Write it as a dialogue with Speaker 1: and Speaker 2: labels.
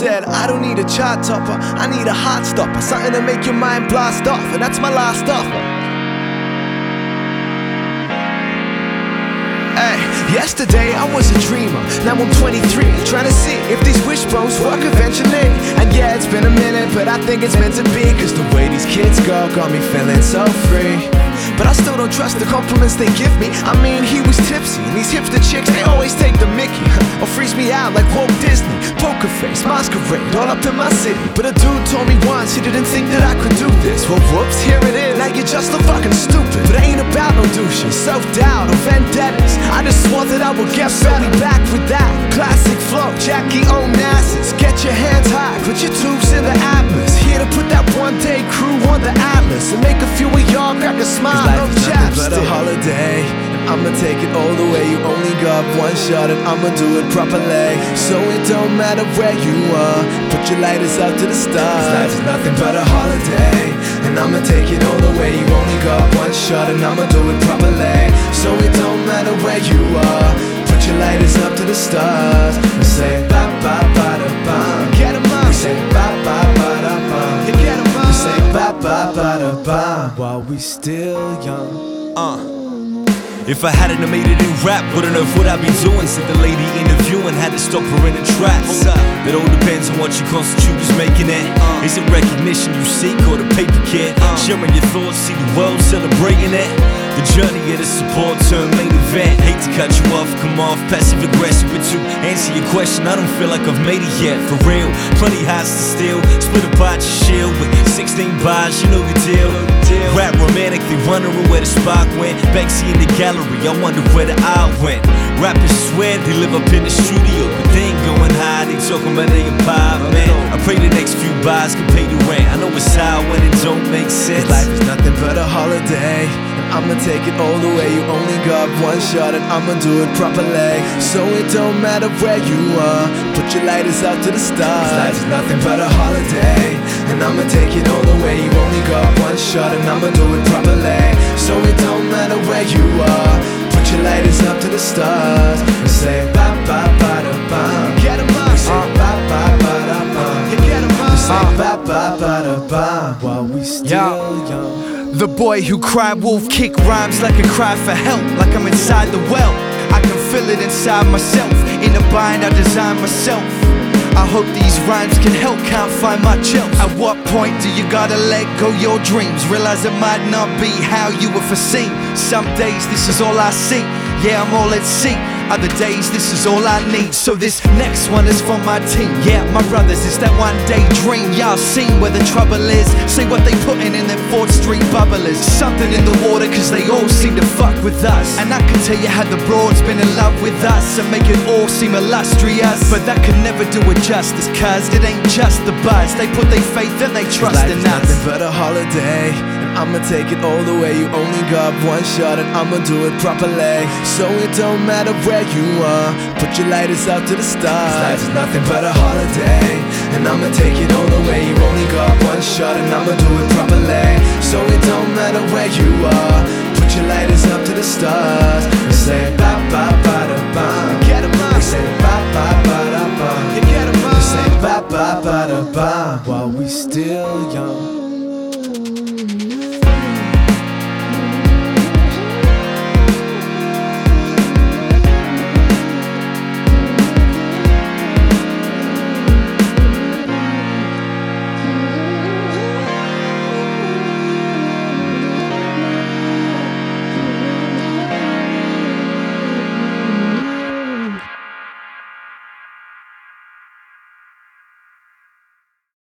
Speaker 1: said, I don't need a chart topper, I need a heart stopper, something to make your mind blast off, and that's my last offer. Hey, yesterday I was a dreamer, now I'm 23, trying to see if these wishbones work eventually. And yeah, it's been a minute, but I think it's meant to be, cause the way these kids go got me feeling so free. But I still don't trust the compliments they give me. I mean, he was tipsy, and these hipster chicks, they always take the mickey or freeze me out like Walt Disney. Poker face, masquerade, all up in my city. But a dude told me once he didn't think that I could do this. Well, whoops, here it is. Now you're just so fucking stupid. But it ain't about no douches, self-doubt or vendettas. I just swore that I would get better. Back with that classic flow, Jackie Onassis. Get your hands high, put your tubes in the atlas. Here to put that one-day crew on the atlas and make a few of y'all crack a smile.
Speaker 2: Life is nothing but a holiday, and I'ma take it all the way. You only got one shot and I'ma do it properly. So it don't matter where you are, put your lighters out to the stars. Life is nothing but a holiday, and I'ma take it all the way. You only got one shot and I'ma do it properly. So it don't matter where you are, put your lighters up to the stars and say ba ba ba da ba.
Speaker 1: Get 'em up.
Speaker 2: We say ba ba ba da ba.
Speaker 1: You get 'em up.
Speaker 2: We say ba ba ba da ba while we still young.
Speaker 3: If I hadn't have made it in rap, what on earth would I be doing? Said the lady interviewing, had to stop her in the tracks. It all depends on what you constitute as making it. Is it recognition you seek or the paper kid? Sharing your thoughts, see the world celebrating it. The journey of the support turn main event. Hate to cut you off, come off passive aggressive, but to answer your question, I don't feel like I've made it yet. For real, plenty hearts to steal. Split apart your shield with 16 bars, you know the deal. Rap romantically, wondering where the spark went. Banksy in the gallery, I wonder where the eye went. Rappers swear they live up in the studio, but they ain't going high, they talking about their apartment. I pray the next few bars can pay the rent. I know it's high when it don't make sense.
Speaker 2: Life is nothing but a holiday, and I'ma take it all the way. You only got one shot and I'ma do it properly. So it don't matter where you are, put your lighters out to the stars. Life is nothing but a holiday, and I'ma take it all the way. You only got one shot and I'ma do it properly. So it don't matter where you are, put your lighters up to the stars and say ba ba ba da ba.
Speaker 1: Get 'em up.
Speaker 2: We say ba ba ba da ba.
Speaker 1: You get 'em up.
Speaker 2: We say ba ba ba da ba while we still young.
Speaker 4: The boy who cried wolf kick rhymes like a cry for help, like I'm inside the well. I can feel it inside myself, in a bind I designed myself. I hope these rhymes can help, can't find much else. At what point do you gotta let go your dreams? Realize it might not be how you were foreseen. Some days this is all I see, yeah I'm all at sea. Other days this is all I need. So this next one is for my team, yeah my brothers, it's that one day dream. Y'all seen where the trouble is, see what they putting in their 4th Street bubblers. Something in the water cause they all seem to fuck with us. And I can tell you how the broad's been in love with us and make it all seem illustrious, but that could never do it justice, cause it ain't just the buzz. They put their faith and they trust
Speaker 2: Life
Speaker 4: in
Speaker 2: is
Speaker 4: us.
Speaker 2: nothing but a holiday, and I'ma take it all the way. You only got one shot and I'ma do it properly. So it don't matter where you are, put your lighters out to the stars. Life is nothing but a holiday, and I'ma take it all the way. You only got one shot and I'ma do it properly. So it don't matter where you are, put your lighters up to the stars and say ba ba ba da ba.
Speaker 1: Get 'em up.
Speaker 2: We say ba ba ba da ba.
Speaker 1: You get 'em up.
Speaker 2: We say ba ba ba da ba while we still young.